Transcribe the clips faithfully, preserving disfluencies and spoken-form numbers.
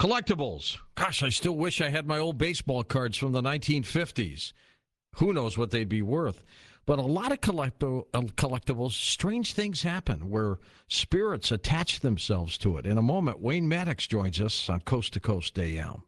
Collectibles. Gosh, I still wish I had my old baseball cards from the nineteen fifties. Who knows what they'd be worth? But a lot of collecto- uh, collectibles, strange things happen where spirits attach themselves to it. In a moment, Wayne Maddox joins us on Coast to Coast A M.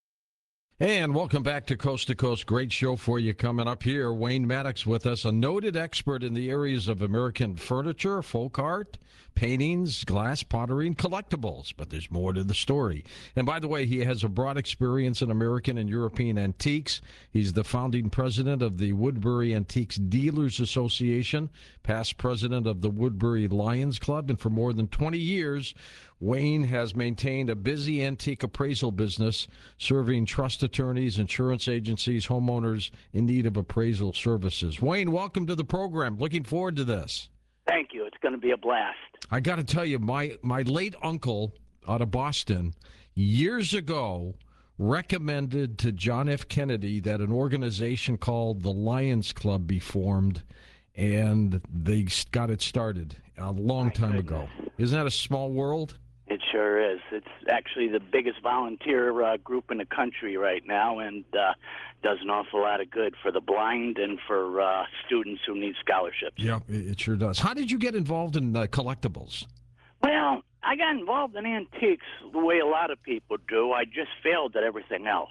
And welcome back to Coast to Coast. Great show for you coming up here. Wayne Maddox with us, a noted expert in the areas of American furniture, folk art, paintings, glass, pottery, and collectibles. But there's more to the story. And by the way, he has a broad experience in American and European antiques. He's the founding president of the Woodbury Antiques Dealers Association, past president of the Woodbury Lions Club, and for more than twenty years, Wayne has maintained a busy antique appraisal business, serving trust attorneys, insurance agencies, homeowners in need of appraisal services. Wayne, welcome to the program. Looking forward to this. Thank you. It's going to be a blast. I got to tell you, my, my late uncle out of Boston years ago recommended to John F. Kennedy that an organization called the Lions Club be formed, and they got it started a long My time goodness. ago. Isn't that a small world? It sure is. It's actually the biggest volunteer uh, group in the country right now, and uh, does an awful lot of good for the blind and for uh, students who need scholarships. Yeah, it sure does. How did you get involved in uh, collectibles? Well, I got involved in antiques the way a lot of people do. I just failed at everything else.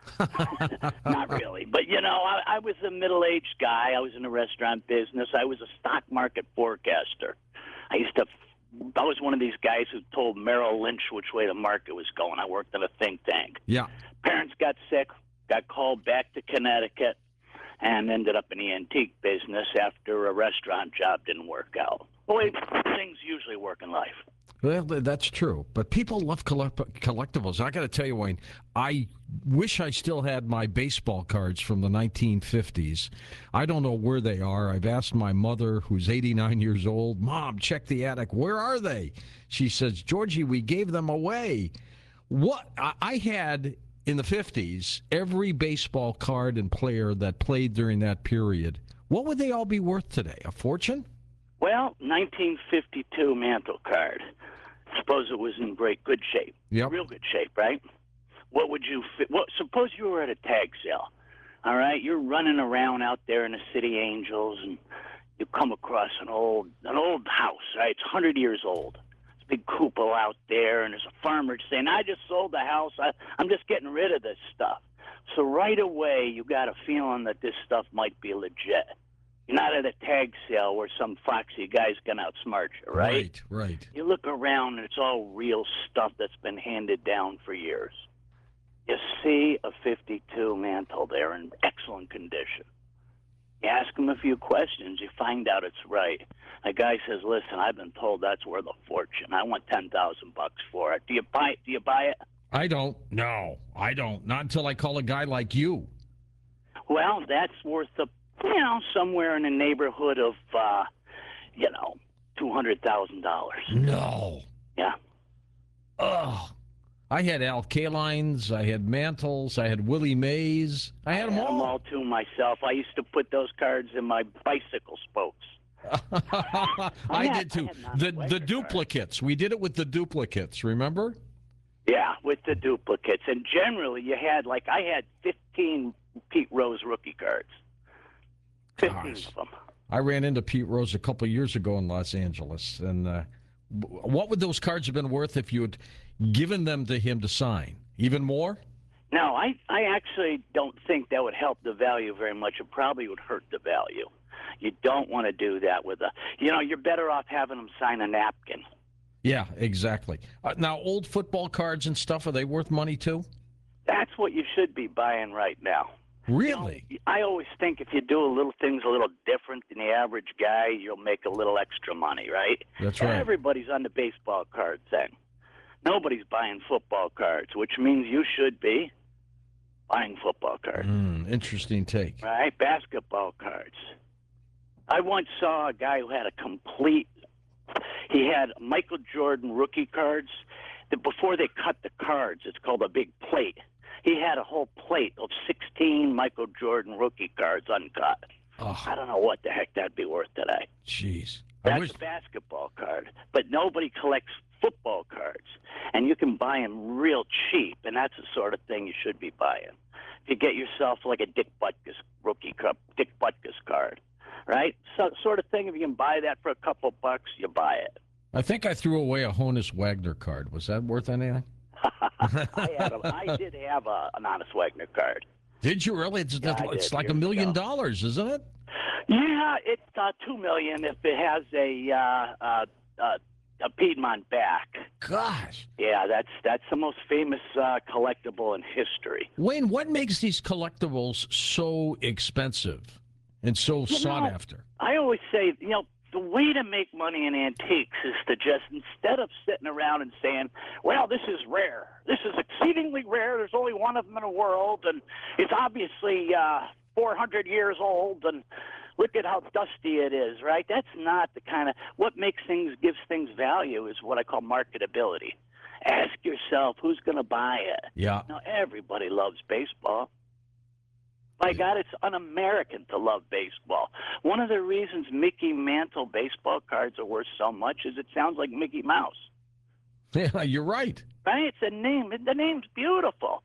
Not really. But, you know, I, I was a middle-aged guy. I was in the restaurant business. I was a stock market forecaster. I used to I was one of these guys who told Merrill Lynch which way the market was going. I worked in a think tank. Yeah. Parents got sick, got called back to Connecticut, and ended up in the antique business after a restaurant job didn't work out. Boy, things usually work in life. Well, that's true. But people love collect- collectibles. I got to tell you, Wayne, I wish I still had my baseball cards from the nineteen fifties. I don't know where they are. I've asked my mother, who's eighty-nine years old, Mom, check the attic. Where are they? She says, Georgie, we gave them away. What I had in the fifties, every baseball card and player that played during that period, what would they all be worth today? A fortune? Well, nineteen fifty-two Mantle card. Suppose it was in great good shape. Yep. Real good shape, right? What would you fit? What, suppose you were at a tag sale. All right, you're running around out there in the City Angels, and you come across an old an old house. Right, it's one hundred years old. It's a big cupola out there, and there's a farmer saying, "I just sold the house. I, I'm just getting rid of this stuff." So right away, you got a feeling that this stuff might be legit. You're not at a tag sale where some foxy guy's going to outsmart you, right? Right, right. You look around, and it's all real stuff that's been handed down for years. You see a fifty-two Mantle there in excellent condition. You ask him a few questions, you find out it's right. A guy says, "Listen, I've been told that's worth a fortune. I want ten thousand bucks for it. Do you buy it? Do you buy it?" I don't. No, I don't. Not until I call a guy like you. Well, that's worth a you know, somewhere in the neighborhood of, uh, you know, two hundred thousand dollars. No. Yeah. Oh. I had Al Kalines, I had Mantles, I had Willie Mays. I had, I them, had all. them all to myself. I used to put those cards in my bicycle spokes. I, I had, did too. I The the duplicates. Cards. We did it with the duplicates, remember? Yeah, with the duplicates. And generally you had, like, I had fifteen Pete Rose rookie cards. fifteen Gosh. of them. I ran into Pete Rose a couple of years ago in Los Angeles, and uh, what would those cards have been worth if you had given them to him to sign? Even more? No, I, I actually don't think that would help the value very much. It probably would hurt the value. You don't want to do that with a, you know, you're better off having them sign a napkin. Yeah, exactly. Uh, now, old football cards and stuff, are they worth money too? That's what you should be buying right now. Really? You know, I always think if you do a little things a little different than the average guy, you'll make a little extra money, right? That's right. Everybody's on the baseball card thing. Nobody's buying football cards, which means you should be buying football cards. Mm, interesting take. Right? Basketball cards. I once saw a guy who had a complete, he had Michael Jordan rookie cards. That before they cut the cards, it's called a big plate. He had a whole plate of sixteen Michael Jordan rookie cards uncut. Oh. I don't know what the heck that'd be worth today. Jeez. I That's wish. a basketball card. But nobody collects football cards. And you can buy them real cheap, and that's the sort of thing you should be buying. If you get yourself like a Dick Butkus rookie cup, Dick Butkus card, right? So sort of thing, if you can buy that for a couple bucks, you buy it. I think I threw away a Honus Wagner card. Was that worth anything? I had a, I did have a, an Honest Wagner card. Did you really? It's, Yeah, I it's did like a years million ago. dollars, isn't it? Yeah, it's uh, two million if it has a uh, uh, uh, a Piedmont back. Gosh. Yeah, that's that's the most famous uh, collectible in history. Wayne, what makes these collectibles so expensive and so You sought know, after? I always say, you know, the way to make money in antiques is to just, instead of sitting around and saying, well, this is rare, this is exceedingly rare, there's only one of them in the world, and it's obviously uh, four hundred years old, and look at how dusty it is, right? That's not the kind of, what makes things, gives things value is what I call marketability. Ask yourself, who's going to buy it? Yeah. Now, everybody loves baseball. My God, it's un-American to love baseball. One of the reasons Mickey Mantle baseball cards are worth so much is it sounds like Mickey Mouse. Yeah, you're right. Right? It's a name. The name's beautiful.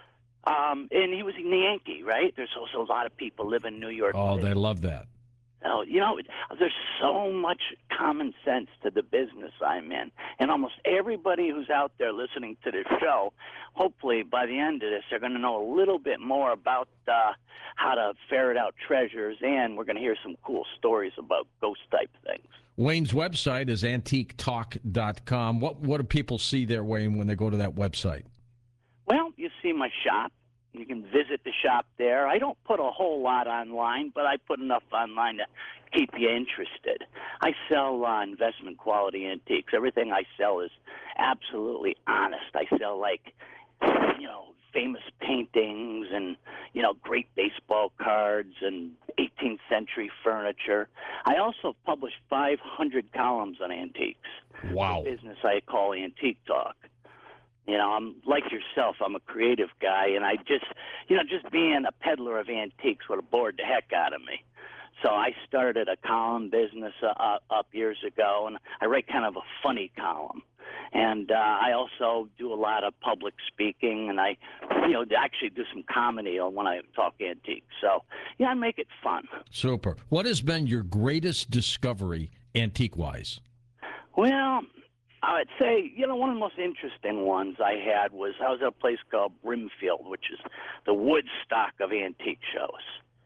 Um, and he was a Yankee, right? There's also a lot of people live in New York Oh, City. they love that. So, you know, there's so much common sense to the business I'm in. And almost everybody who's out there listening to this show, hopefully by the end of this, they're going to know a little bit more about uh, how to ferret out treasures, and we're going to hear some cool stories about ghost-type things. Wayne's website is antique talk dot com. What, what do people see there, Wayne, when they go to that website? Well, you see my shop. You can visit the shop there. I don't put a whole lot online, but I put enough online to keep you interested. I sell uh, investment quality antiques. Everything I sell is absolutely honest. I sell, like, you know, famous paintings and, you know, great baseball cards and eighteenth century furniture. I also publish five hundred columns on antiques. Wow. The business I call Antique Talk. You know, I'm like yourself. I'm a creative guy, and I just, you know, just being a peddler of antiques would have bored the heck out of me. So I started a column business uh, up years ago, and I write kind of a funny column. And uh, I also do a lot of public speaking, and I, you know, actually do some comedy when I talk antiques. So, yeah, I make it fun. Super. What has been your greatest discovery antique-wise? Well, I would say, you know, one of the most interesting ones I had was I was at a place called Brimfield, which is the Woodstock of antique shows.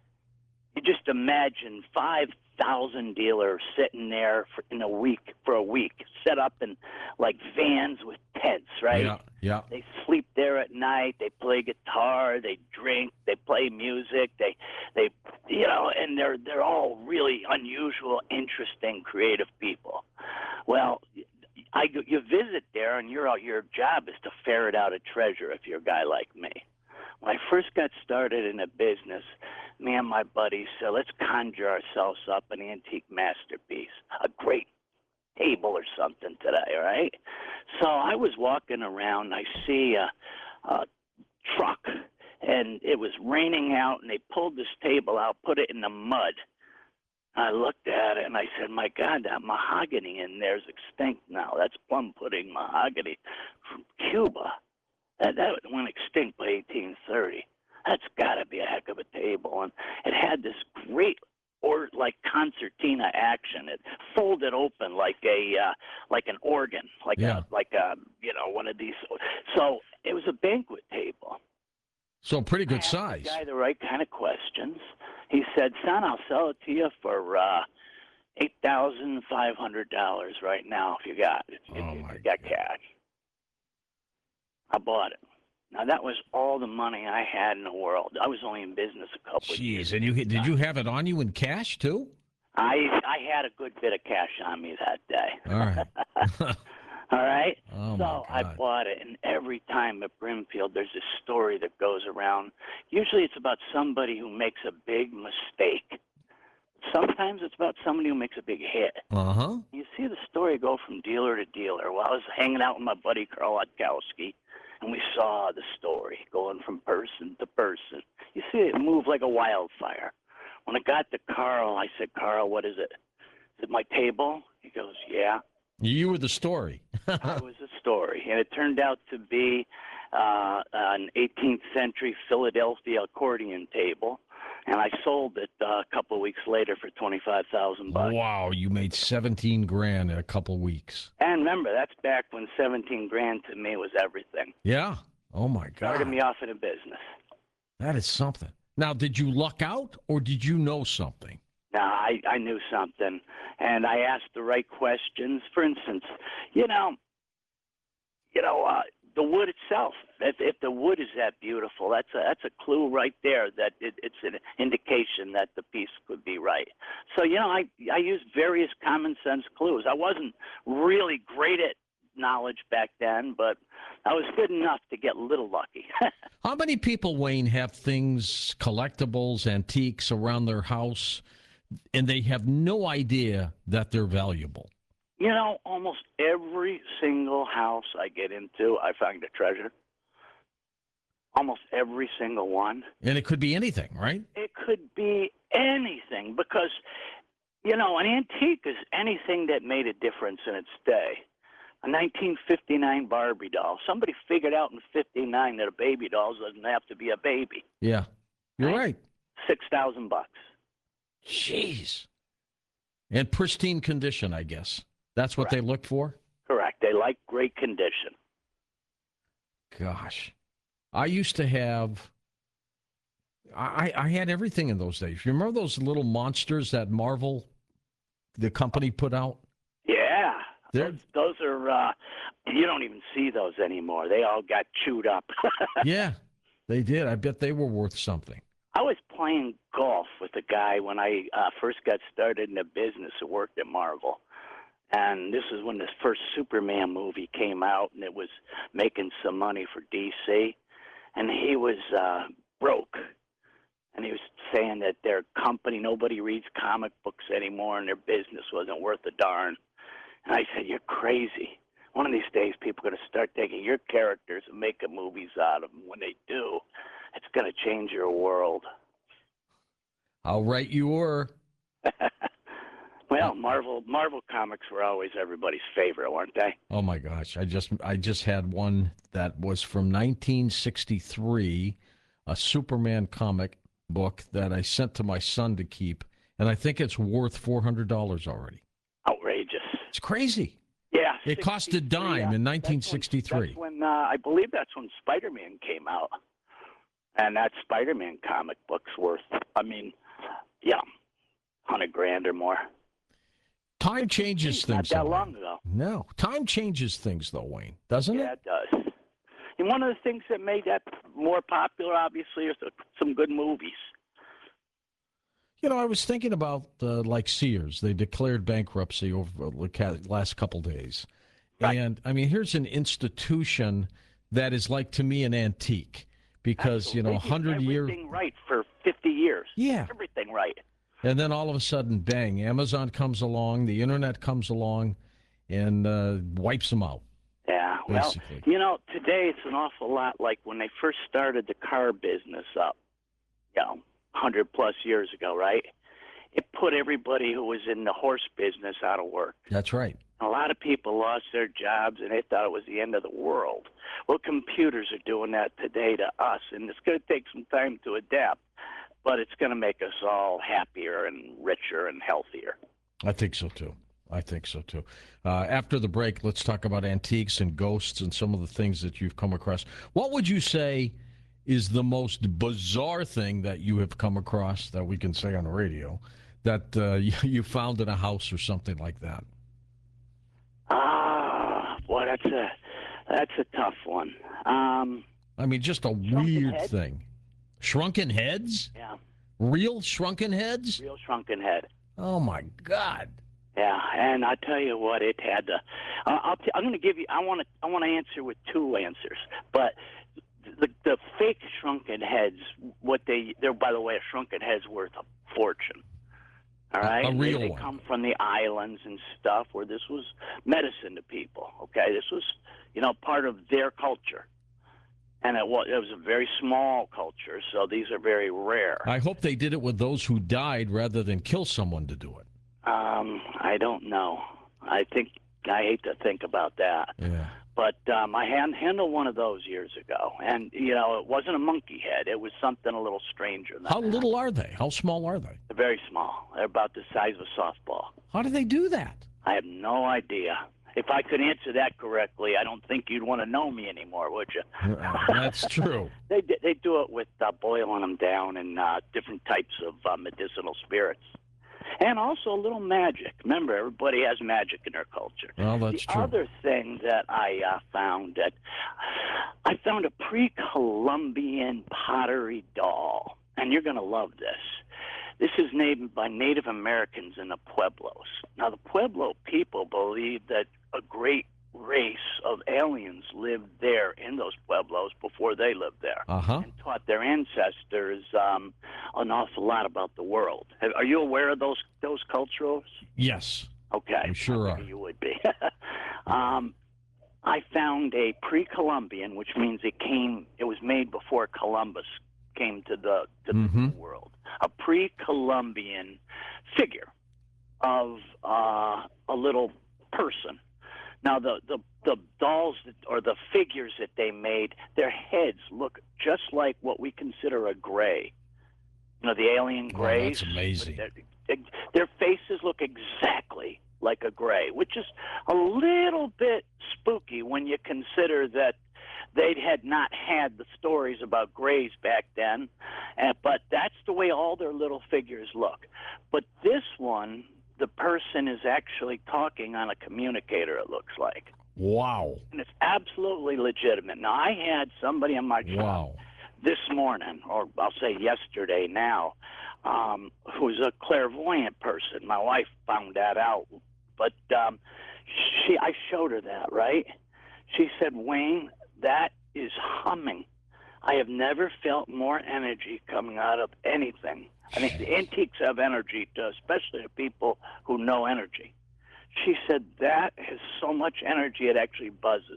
You just imagine five thousand dealers sitting there for, in a week for a week, set up in like vans with tents, right? Yeah, yeah. They sleep there at night. They play guitar. They drink. They play music. They, they, you know, and they're they're all really unusual, interesting, creative people. Well, I, you visit there, and your your job is to ferret out a treasure if you're a guy like me. When I first got started in a business, me and my buddies said, let's conjure ourselves up an antique masterpiece, a great table or something today, right? So I was walking around, I see a, a truck, and it was raining out, and they pulled this table out, put it in the mud. I looked at it, and I said, my God, that mahogany in there is extinct now. That's plum pudding mahogany from Cuba. That, that went extinct by eighteen thirty. That's got to be a heck of a table. And it had this great, or like concertina action. It folded open like a uh, like an organ, like Yeah. a like a you know one of these. So it was a banquet table. So pretty I good asked size. the guy the right kind of questions. He said, "Son, I'll sell it to you for uh, eight thousand five hundred dollars right now if you got it. If, Oh, if my you got God. cash." I bought it. Now that was all the money I had in the world. I was only in business a couple of years. Jeez, and you did you have it on you in cash too? I I had a good bit of cash on me that day. All right. All right. Oh, my so I God. bought it, and every time at Brimfield, there's this story that goes around. Usually, it's about somebody who makes a big mistake. Sometimes it's about somebody who makes a big hit. Uh huh. You see the story go from dealer to dealer. Well, I was hanging out with my buddy Carl Otkowski, and we saw the story going from person to person. You see it move like a wildfire. When it got to Carl, I said, "Carl, what is it?" my table? He goes, yeah. You were the story. I was a story, and it turned out to be uh, an eighteenth century Philadelphia accordion table, and I sold it uh, a couple of weeks later for twenty-five thousand bucks. Wow, you made seventeen grand in a couple weeks. And remember, that's back when seventeen grand to me was everything. Yeah. Oh my God. Started me off in a business. That is something. Now, did you luck out, or did you know something? No, I, I knew something, and I asked the right questions. For instance, you know, you know, uh, the wood itself. If, if the wood is that beautiful, that's a that's a clue right there that it, it's an indication that the piece could be right. So you know, I I used various common sense clues. I wasn't really great at knowledge back then, but I was good enough to get a little lucky. How many people, Wayne, have things, collectibles, antiques around their house, and they have no idea that they're valuable? You know, almost every single house I get into, I find a treasure. Almost every single one. And it could be anything, right? It could be anything because, you know, an antique is anything that made a difference in its day. A nineteen fifty-nine Barbie doll. Somebody figured out in fifty-nine that a baby doll doesn't have to be a baby. Yeah, you're right. right. Six thousand bucks. Jeez. And pristine condition, I guess. That's what Correct. They look for? Correct. They like great condition. Gosh. I used to have, I, I had everything in those days. You remember those little monsters that Marvel, the company, put out? Yeah. They're, those, those are, uh, you don't even see those anymore. They all got chewed up. Yeah, they did. I bet they were worth something. I was playing golf with a guy when I uh, first got started in the business who worked at Marvel. And this is when the first Superman movie came out, and it was making some money for D C. And he was uh, broke. And he was saying that their company, nobody reads comic books anymore, and their business wasn't worth a darn. And I said, you're crazy. One of these days, people are going to start taking your characters and making movies out of them. When they do, it's going to change your world. How right you were. Well, Marvel Marvel comics were always everybody's favorite, weren't they? Oh my gosh, I just I just had one that was from nineteen sixty-three, a Superman comic book that I sent to my son to keep, and I think it's worth four hundred dollars already. Outrageous. It's crazy. Yeah. It cost a dime uh, in nineteen sixty-three. That's when, that's when uh, I believe that's when Spider-Man came out. And that Spider-Man comic book's worth, I mean, yeah, hundred grand or more. Time changes things. Not that long ago. No. Time changes things, though, Wayne, doesn't yeah, it? Yeah, it does. And one of the things that made that more popular, obviously, is some good movies. You know, I was thinking about, uh, like, Sears. They declared bankruptcy over the last couple days. Right. And, I mean, here's an institution that is, like, to me, an antique. Because, Absolutely. you know, one hundred years. Everything right for fifty years. Yeah. Everything right. And then all of a sudden, bang, Amazon comes along, the internet comes along, and uh, wipes them out. Yeah, basically. Well, you know, today it's an awful lot like when they first started the car business up, you know, one hundred plus years ago, right? It put everybody who was in the horse business out of work. That's right. A lot of people lost their jobs, and they thought it was the end of the world. Well, computers are doing that today to us, and it's going to take some time to adapt. But it's going to make us all happier and richer and healthier. I think so, too. I think so, too. Uh, after the break, let's talk about antiques and ghosts and some of the things that you've come across. What would you say is the most bizarre thing that you have come across that we can say on the radio that uh, you, you found in a house or something like that? Ah, boy, that's a, that's a tough one. Um, I mean, just a weird head? thing. Shrunken heads? Yeah. Real shrunken heads? Real shrunken head. Oh, my God. Yeah, and I tell you what, it had to. Uh, I'll t- I'm going to give you. I want to. I want to answer with two answers. But the the fake shrunken heads, what they they're by the way, a shrunken head's worth a fortune. All right, a, a real they, they one. come from the islands and stuff where this was medicine to people. Okay, this was you know part of their culture. And it was, it was a very small culture, so these are very rare. I hope they did it with those who died rather than kill someone to do it. Um, I don't know. I think I hate to think about that. Yeah. But um, I hand, handled one of those years ago, and you know it wasn't a monkey head. It was something a little stranger than How that. little are they? How small are they? They're very small. They're about the size of a softball. How do they do that? I have no idea. If I could answer that correctly, I don't think you'd want to know me anymore, would you? Uh, That's true. They they do it with uh, boiling them down in uh, different types of uh, medicinal spirits, and also a little magic. Remember, everybody has magic in their culture. Well, that's the true. other thing that I uh, found that I found a pre-Columbian pottery doll, and you're going to love this. This is named by Native Americans in the Pueblos. Now, the Pueblo people believe that a great race of aliens lived there in those Pueblos before they lived there, Uh-huh. and taught their ancestors um, an awful lot about the world. Have- Are you aware of those those cultures? Yes. Okay. We sure I are. figured You would be. um, I found a pre-Columbian, which means it came. It was made before Columbus came to the to the Mhm. New world. A pre-Columbian figure of uh, a little person. Now, the, the, the dolls that, or the figures that they made, their heads look just like what we consider a gray. You know, the alien Wow, grays. that's amazing. Their, their faces look exactly like a gray, which is a little bit spooky when you consider that they had not had the stories about grays back then, uh, but that's the way all their little figures look. But this one, the person is actually talking on a communicator, it looks like. Wow. And it's absolutely legitimate. Now, I had somebody on my shop Wow. this morning, or I'll say yesterday now, um, who's a clairvoyant person. My wife found that out. But um, she, I showed her that, right? She said, Wayne, that is humming. I have never felt more energy coming out of anything. I think the antiques have energy, to, especially to people who know energy. She said that has so much energy it actually buzzes.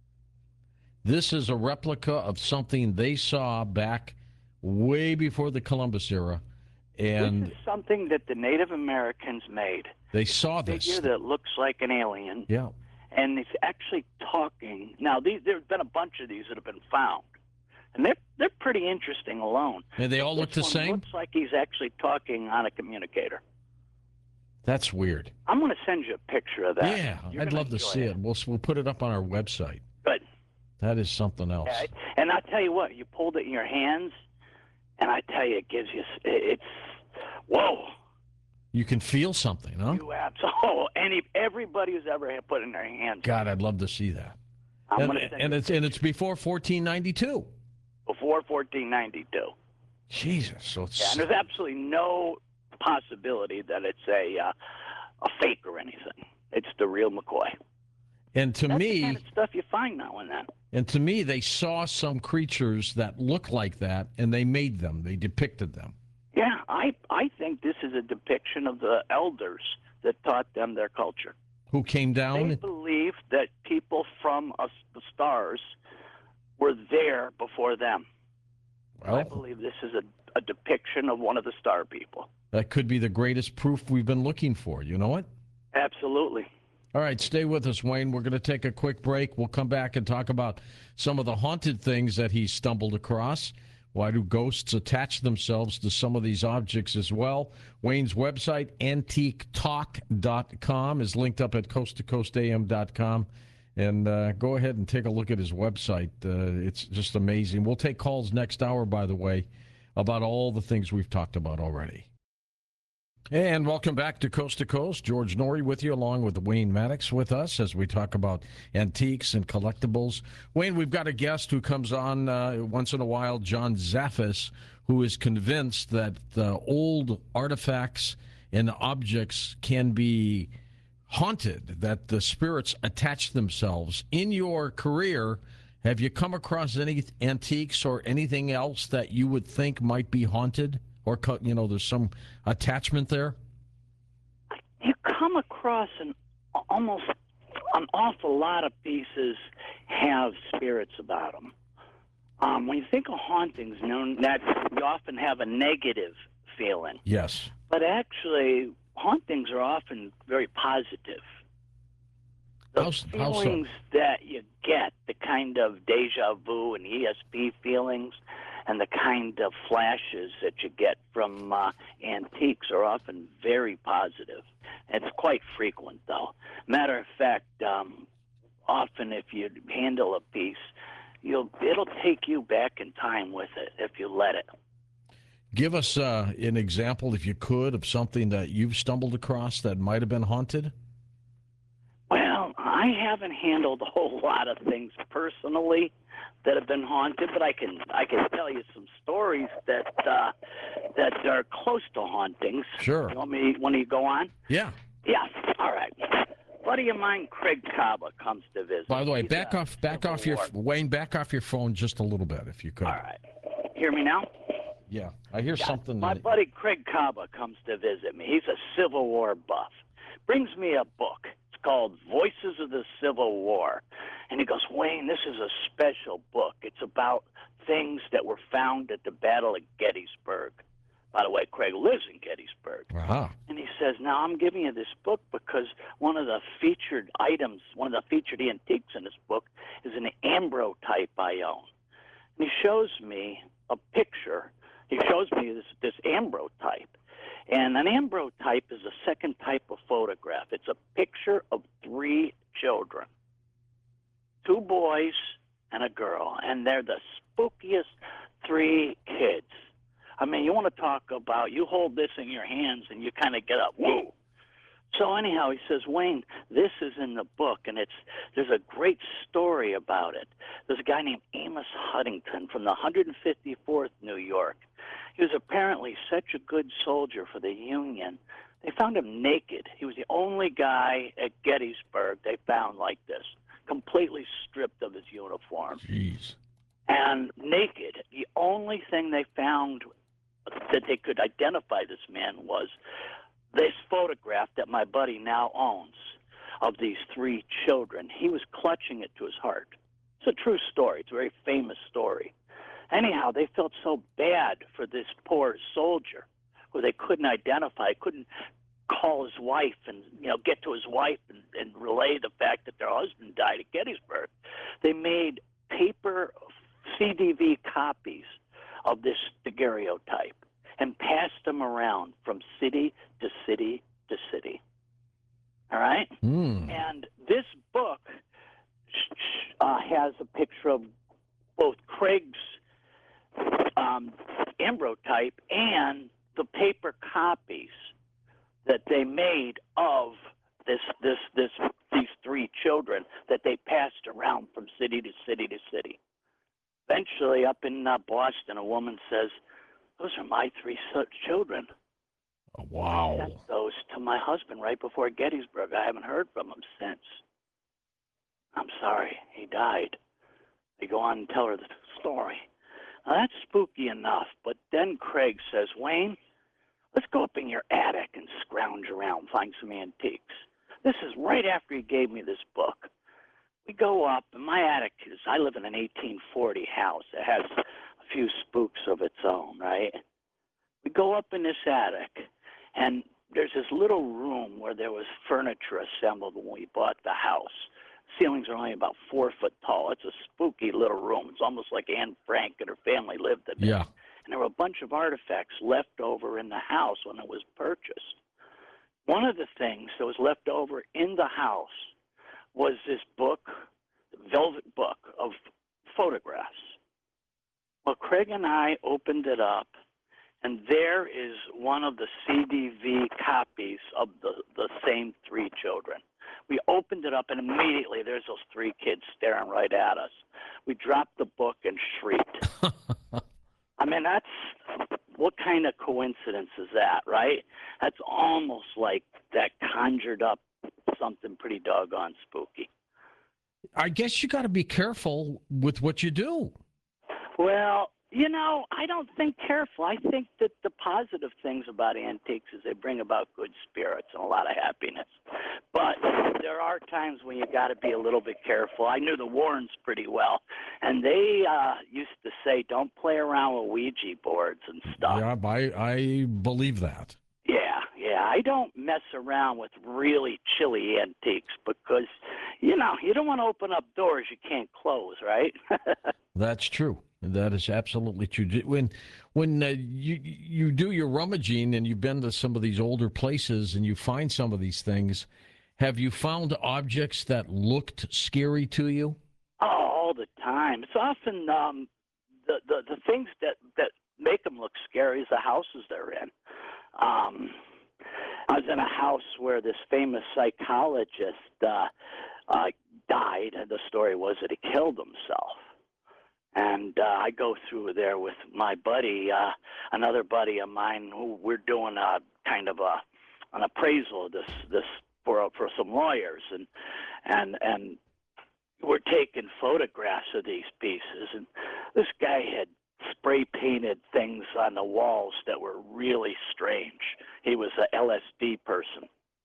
This is a replica of something they saw back way before the Columbus era, and This is something that the Native Americans made. they saw this. Figure that looks like an alien. Yeah. And it's actually talking. Now, these, there's been a bunch of these that have been found, and they're they're pretty interesting alone. And they all look the This one same? Looks like he's actually talking on a communicator. That's weird. I'm going to send you a picture of that. Yeah, You're I'd gonna love to enjoy see it. We'll we'll put it up on our website. Good. That is something else. Yeah, and I tell you what, you pulled it in your hands, and I tell you, it gives you it's whoa. You can feel something, huh? You absolutely. Oh, any everybody who's ever had put it in their hands. God, I'd love to see that. I'm And, going to send and you it's and it's before fourteen ninety-two. before fourteen ninety-two. Jesus, so it's Yeah, and there's absolutely no possibility that it's a uh, a fake or anything. It's the real McCoy. and to That's me the kind of stuff you find now and then. and to me they saw some creatures that look like that and they made them. They depicted them. Yeah, I I think this is a depiction of the elders that taught them their culture. Who came They down? believed that people from us, the stars were there before them. I Well, believe this is a, a depiction of one of the star people. that could be the greatest proof we've been looking for. You know what? Absolutely. All right, stay with us, Wayne. We're going to take a quick break. We'll come back and talk about some of the haunted things that he stumbled across. Why do ghosts attach themselves to some of these objects as well? Wayne's website, antique talk dot com, is linked up at coast to coast a m dot com. And uh, go ahead and take a look at his website. Uh, it's just amazing. We'll take calls next hour, by the way, about all the things we've talked about already. And welcome back to Coast to Coast. George Norrie with you, along with Wayne Maddox with us as we talk about antiques and collectibles. Wayne, we've got a guest who comes on uh, once in a while, John Zaffis, who is convinced that uh, old artifacts and objects can be haunted, that the spirits attach themselves. In your career, have you come across any antiques or anything else that you would think might be haunted? Or, you know, there's some attachment there? You come across an almost an awful lot of pieces have spirits about them. Um, when you think of hauntings, you know, that you often have a negative feeling. Yes. But actually, hauntings are often very positive. The How, how so? feelings that you get, the kind of deja vu and E S P feelings, and the kind of flashes that you get from uh, antiques are often very positive. It's quite frequent, though. Matter of fact, um, often if you handle a piece, you'll it'll take you back in time with it if you let it. Give us uh, an example, if you could, of something that you've stumbled across that might have been haunted. Well, I haven't handled a whole lot of things personally that have been haunted, but I can I can tell you some stories that uh, that are close to hauntings. Sure. You want me? Want to go on? Yeah. Yeah. All right. Buddy of mine, Craig Kaba, comes to visit. By the way, He's back off, back Civil off your War. Wayne, back off your phone just a little bit, if you could. All right. Hear me now? Yeah, I hear Yeah. something. My that- buddy Craig Kaba comes to visit me. He's a Civil War buff. Brings me a book. It's called Voices of the Civil War. And he goes, Wayne, this is a special book. It's about things that were found at the Battle of Gettysburg. By the way, Craig lives in Gettysburg. Uh-huh. And he says, now I'm giving you this book because one of the featured items, one of the featured antiques in this book is an ambrotype I own. And he shows me a picture. He shows me this, this ambrotype. And an ambrotype is a second type of photograph. It's a picture of three children, two boys and a girl, and they're the spookiest three kids. I mean, you want to talk about, you hold this in your hands and you kind of get up, whoa. So anyhow, he says, Wayne, this is in the book, and it's there's a great story about it. There's a guy named Amos Huntington from the one hundred fifty-fourth New York. He was apparently such a good soldier for the Union. They found him naked. He was the only guy at Gettysburg they found like this, completely stripped of his uniform. Jeez. And naked. The only thing they found that they could identify this man was this photograph that my buddy now owns of these three children. He was clutching it to his heart. It's a true story. It's a very famous story. Anyhow, they felt so bad for this poor soldier who they couldn't identify, couldn't call his wife and, you know, get to his wife and, and relay the fact that their husband died at Gettysburg. They made paper C D V copies of this daguerreotype and passed them around from city to city to city. All right? Mm. And this book uh, has a picture of both Craig's um, ambrotype and the paper copies that they made of this, this, this, these three children that they passed around from city to city to city. Eventually, up in uh, Boston, a woman says, those are my three so- children. Oh, wow. I sent those to my husband right before Gettysburg. I haven't heard from him since. I'm sorry, he died. They go on and tell her the story. Now, that's spooky enough, but then Craig says, Wayne, let's go up in your attic and scrounge around, find some antiques. This is right after he gave me this book. We go up, and my attic is, I live in an eighteen forty house. It has a few spooks of its own, right? We go up in this attic, and there's this little room where there was furniture assembled when we bought the house. Ceilings are only about four foot tall. It's a spooky little room. It's almost like Anne Frank and her family lived in it. Yeah. And there were a bunch of artifacts left over in the house when it was purchased. One of the things that was left over in the house was this book, velvet book of photographs. Well, Craig and I opened it up, and there is one of the C D V copies of the, the same three children. We opened it up, and immediately there's those three kids staring right at us. We dropped the book and shrieked. I mean, that's, what kind of coincidence is that, right? That's almost like that conjured up something pretty doggone spooky. I guess you got to be careful with what you do. Well, you know, I don't think careful. I think that the positive things about antiques is they bring about good spirits and a lot of happiness. But there are times when you got to be a little bit careful. I knew the Warrens pretty well, and they uh, used to say, don't play around with Ouija boards and stuff. Yeah, I, I believe that. Yeah, Yeah, yeah. I don't mess around with really chilly antiques because, you know, you don't want to open up doors you can't close, right? That's true. That is absolutely true. When when uh, you you do your rummaging and you've been to some of these older places and you find some of these things, have you found objects that looked scary to you? Oh, all the time. It's often um, the, the the things that that make them look scary is the houses they're in. Um, I was in a house where this famous psychologist uh, uh, died, and the story was that he killed himself. And uh, I go through there with my buddy, uh, another buddy of mine, who we're doing a kind of a an appraisal of this this for for some lawyers, and and and we're taking photographs of these pieces, and this guy had spray painted things on the walls that were really strange. He was a L S D person.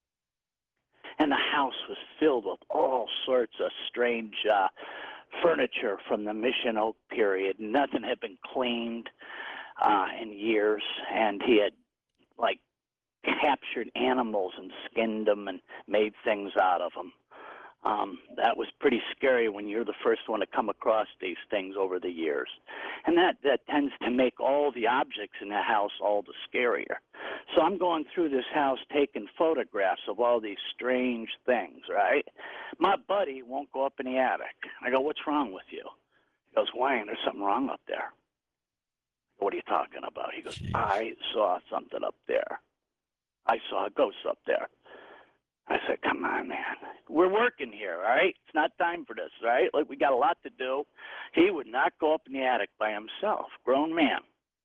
And the house was filled with all sorts of strange uh, furniture from the Mission Oak period. Nothing had been cleaned uh, in years, and he had, like, captured animals and skinned them and made things out of them. Um, that was pretty scary when you're the first one to come across these things over the years. And that, that tends to make all the objects in the house all the scarier. So I'm going through this house taking photographs of all these strange things, right? My buddy won't go up in the attic. I go, what's wrong with you? He goes, Wayne, there's something wrong up there. What are you talking about? He goes, Jeez. I saw something up there. I saw a ghost up there. I said, come on, man. We're working here, all right? It's not time for this, all right? Like, we got a lot to do. He would not go up in the attic by himself, grown man.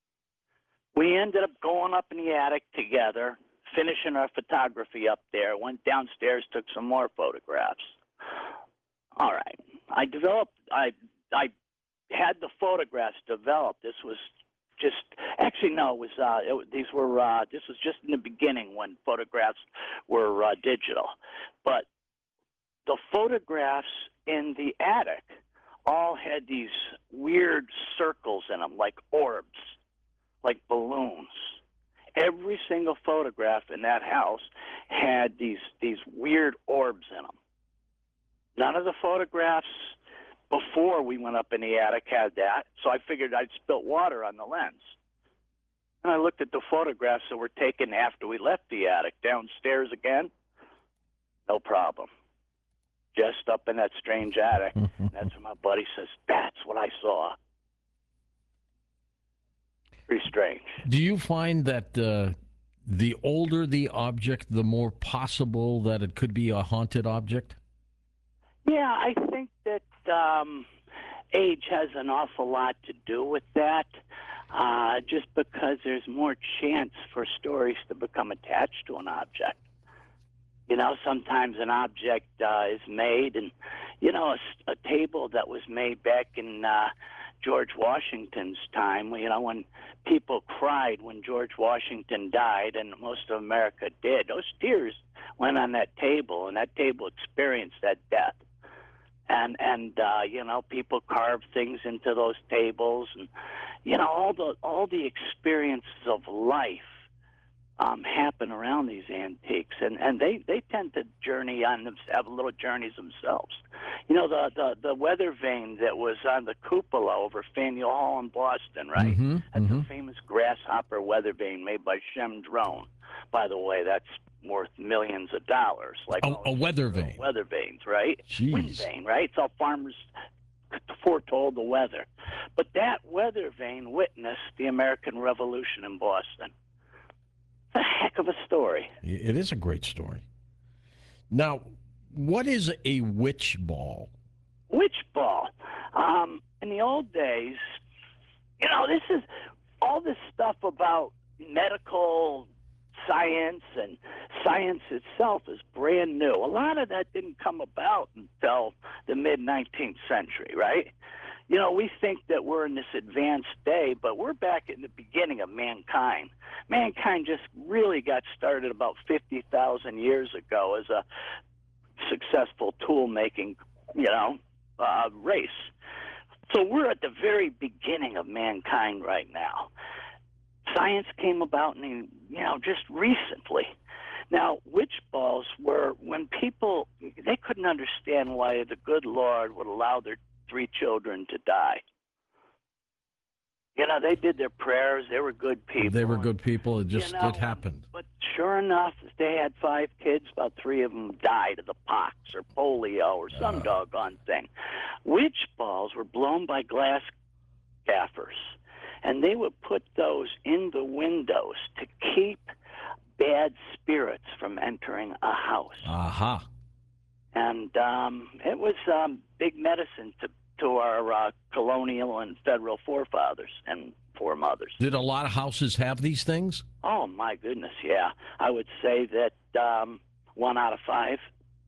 We ended up going up in the attic together, finishing our photography up there, went downstairs, took some more photographs. All right. I developed, I, I had the photographs developed. This was just actually no, it was uh, it, these were uh, this was just in the beginning when photographs were uh, digital, but the photographs in the attic all had these weird circles in them, like orbs, like balloons. Every single photograph in that house had these these weird orbs in them. None of the photographs before we went up in the attic had that, so I figured I'd spilt water on the lens. And I looked at the photographs that were taken after we left the attic downstairs again. No problem. Just up in that strange attic. That's when my buddy says, that's what I saw. Pretty strange. Do you find that uh, the older the object, the more possible that it could be a haunted object? Yeah, I think that um, age has an awful lot to do with that, uh, just because there's more chance for stories to become attached to an object. You know, sometimes an object uh, is made, and, you know, a, a table that was made back in uh, George Washington's time, you know, when people cried when George Washington died, and most of America did, those tears went on that table, and that table experienced that death. And, and uh, you know, people carve things into those tables, and, you know, all the, all the experiences of life um, happen around these antiques, and, and they, they tend to journey on them, have little journeys themselves. You know, the, the, the weather vane that was on the cupola over Faneuil Hall in Boston, right? Mm-hmm, That's mm-hmm. a famous grasshopper weather vane made by Shem Drone. By the way, that's worth millions of dollars. Like A, a weather vane. Weather vanes, right? Jeez. Wind vane, right? It's all farmers foretold the weather. But that weather vane witnessed the American Revolution in Boston. It's a heck of a story. It is a great story. Now, what is a witch ball? Witch ball. Um, in the old days, you know, this is all this stuff about medical science, and science itself is brand new. A lot of that didn't come about until the mid nineteenth century, right? You know, we think that we're in this advanced day, but we're back in the beginning of mankind. Mankind just really got started about fifty thousand years ago as a successful tool-making, you know, uh, race. So we're at the very beginning of mankind right now. science came about, in, you know, just recently. Now, witch balls were when people, they couldn't understand why the good Lord would allow their three children to die. You know, they did their prayers. They were good people. They were good people. It just you know, it happened. But sure enough, they had five kids. About three of them died of the pox or polio or some uh. doggone thing. Witch balls were blown by glass gaffers, and they would put those in the windows to keep bad spirits from entering a house. Aha. Uh-huh. And um, it was um, big medicine to to our uh, colonial and federal forefathers and foremothers. Did a lot of houses have these things? Oh, my goodness, yeah. I would say that um, one out of five.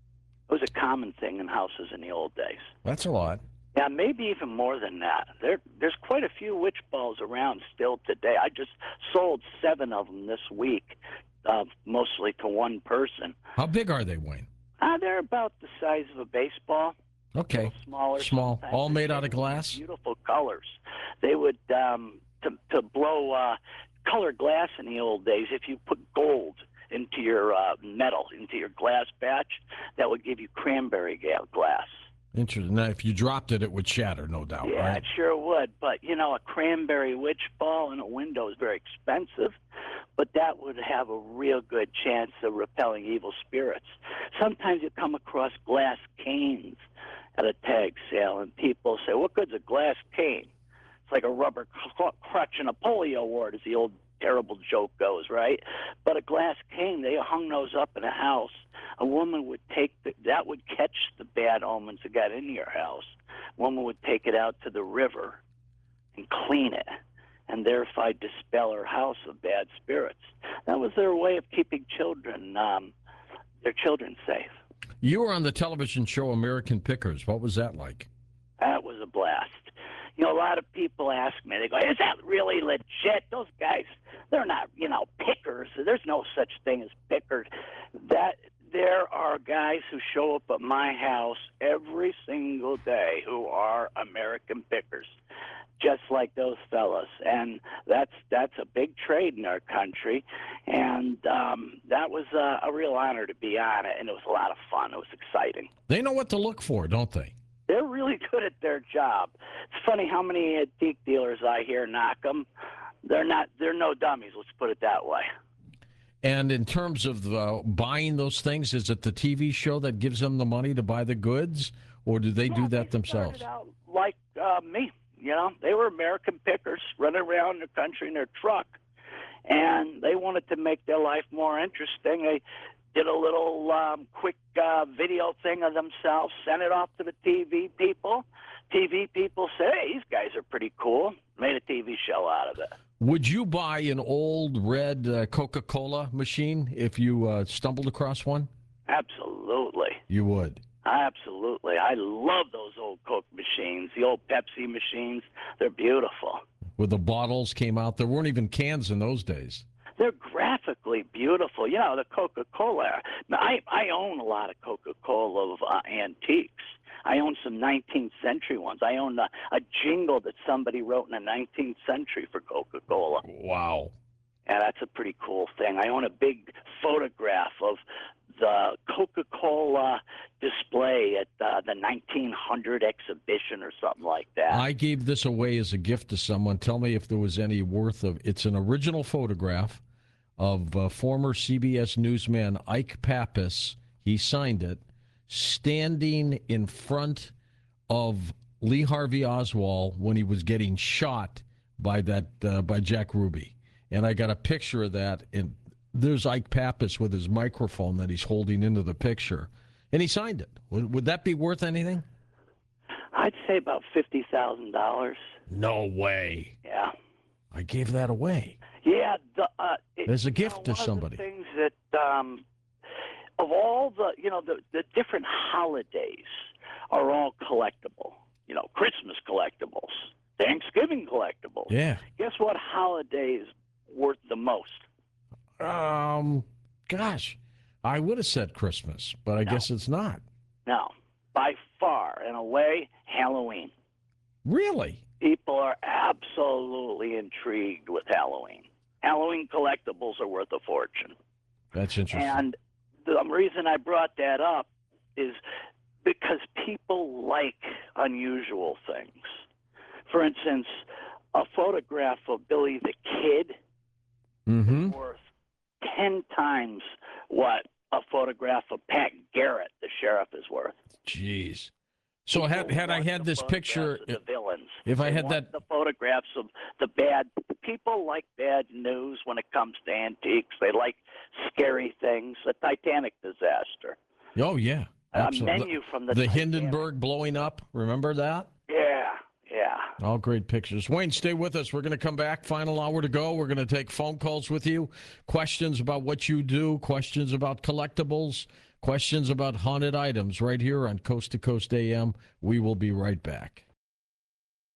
It was a common thing in houses in the old days. That's a lot. Yeah, maybe even more than that. There, there's quite a few witch balls around still today. I just sold seven of them this week, uh, mostly to one person. How big are they, Wayne? Uh, they're about the size of a baseball. Okay. Smaller, small, sometimes. all made out of glass. Beautiful colors. They would um, to to blow uh, colored glass in the old days. If you put gold into your uh, metal, into your glass batch, that would give you cranberry glass. Interesting. Now, if you dropped it, it would shatter, no doubt. Yeah, right? it sure would. But you know, a cranberry witch ball in a window is very expensive. But that would have a real good chance of repelling evil spirits. Sometimes you come across glass canes at a tag sale, and people say, what good's a glass cane? It's like a rubber crutch in a polio ward, as the old terrible joke goes, right? But a glass cane, they hung those up in a house. A woman would take the, that would catch the bad omens that got into your house. A woman would take it out to the river and clean it, and thereby dispel her house of bad spirits. That was their way of keeping children, um, their children safe. You were on the television show American Pickers. What was that like? That was a blast. You know, a lot of people ask me, they go, is that really legit? Those guys, they're not, you know, pickers. There's no such thing as pickers. That there are guys who show up at my house every single day who are American pickers, just like those fellas. And that's that's a big trade in our country. And um, that was a, a real honor to be on it, and it was a lot of fun. It was exciting. They know what to look for, don't they? They're really good at their job. It's funny how many antique dealers I hear knock them. They're not. They're no dummies. Let's put it that way. And in terms of uh, buying those things, is it the T V show that gives them the money to buy the goods, or do they yeah, do that they themselves? Started out like uh, me. You know, they were American pickers running around the country in their truck, and they wanted to make their life more interesting. They did a little um, quick uh, video thing of themselves, sent it off to the T V people. T V people said, hey, these guys are pretty cool. Made a T V show out of it. Would you buy an old red uh, Coca-Cola machine if you uh, stumbled across one? Absolutely. You would? Absolutely. I love those old Coke machines, the old Pepsi machines. They're beautiful. Where the bottles came out. There weren't even cans in those days. They're graphically beautiful. You know, the Coca-Cola. I, I own a lot of Coca-Cola uh, antiques. I own some nineteenth century ones. I own a, a jingle that somebody wrote in the nineteenth century for Coca-Cola. Wow. Yeah, that's a pretty cool thing. I own a big photograph of the Coca-Cola display at uh, the nineteen hundred exhibition or something like that. I gave this away as a gift to someone. Tell me if there was any worth of. It's an original photograph of uh, former C B S newsman Ike Pappas. He signed it, standing in front of Lee Harvey Oswald when he was getting shot by that uh, by Jack Ruby. And I got a picture of that, and there's Ike Pappas with his microphone that he's holding into the picture, and he signed it. Would, would that be worth anything? I'd say about fifty thousand dollars. No way. Yeah. I gave that away. Yeah. The, uh, it, As a gift you know, to somebody. One of the things that, um, of all the, you know, the, the different holidays are all collectible. You know, Christmas collectibles, Thanksgiving collectibles. Yeah. Guess what holiday is worth the most? Um, gosh, I would have said Christmas, but I No. guess it's not. No, by far, in a way, Halloween. Really? People are absolutely intrigued with Halloween. Halloween collectibles are worth a fortune. That's interesting. And the reason I brought that up is because people like unusual things. For instance, a photograph of Billy the Kid mm-hmm. is worth ten times what a photograph of Pat Garrett, the sheriff, is worth. Jeez. So had had I had this picture, of the villains. If they I had want that, the photographs of the bad people like bad news when it comes to antiques. They like scary things. The Titanic disaster. Oh yeah, absolutely. A menu from the the Titanic. Hindenburg blowing up. Remember that? Yeah, yeah. All great pictures. Wayne, stay with us. We're going to come back. Final hour to go. We're going to take phone calls with you. Questions about what you do. Questions about collectibles. Questions about haunted items right here on Coast to Coast A M. We will be right back.